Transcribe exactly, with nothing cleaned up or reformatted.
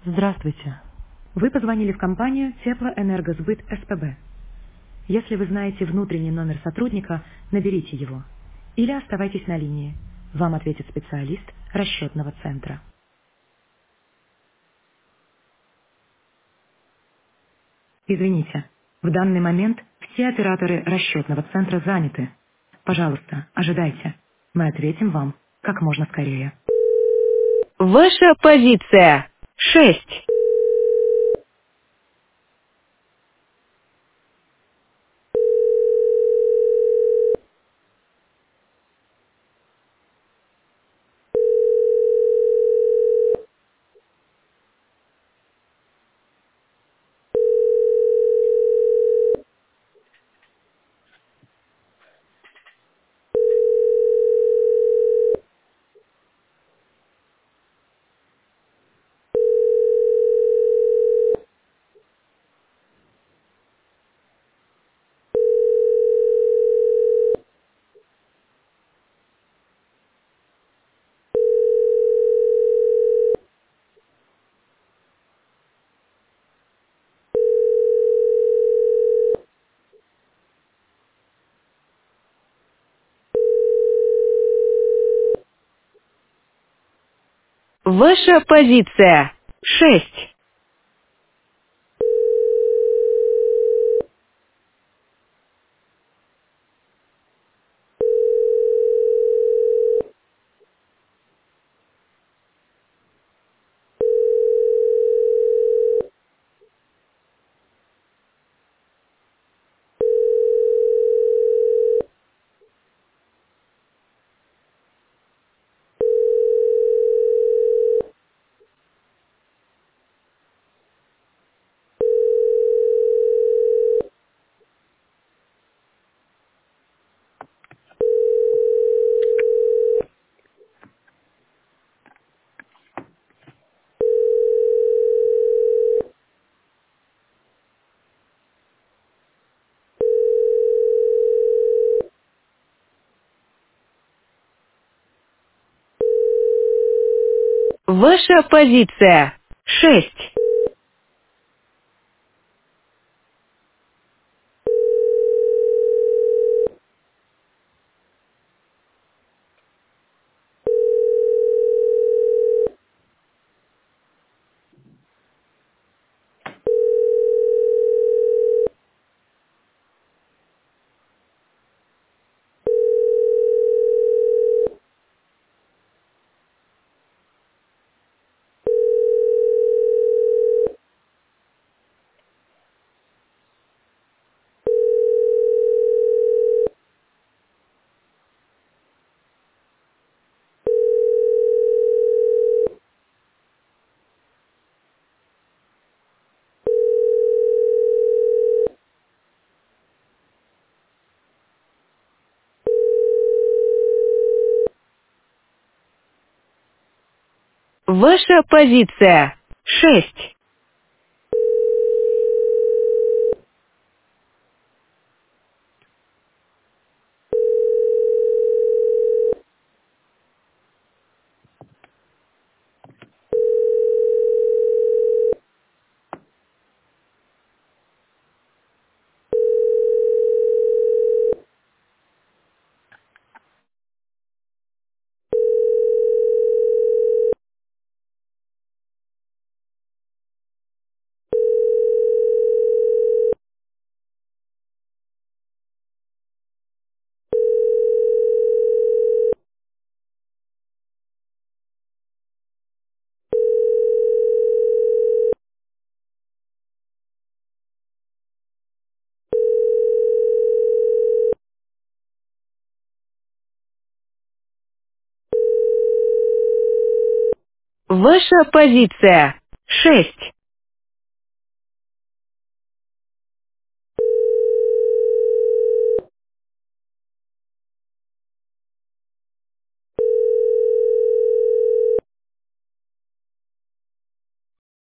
Здравствуйте. Вы позвонили в компанию Теплоэнергосбыт СПБ. Если вы знаете внутренний номер сотрудника, наберите его. Или оставайтесь на линии. Вам ответит специалист расчетного центра. Извините, в данный момент все операторы расчетного центра заняты. Пожалуйста, ожидайте. Мы ответим вам как можно скорее. Ваша позиция. Шесть. Ваша позиция. Шесть. Ваша позиция. Шесть. Ваша позиция. Шесть. Ваша позиция. Шесть.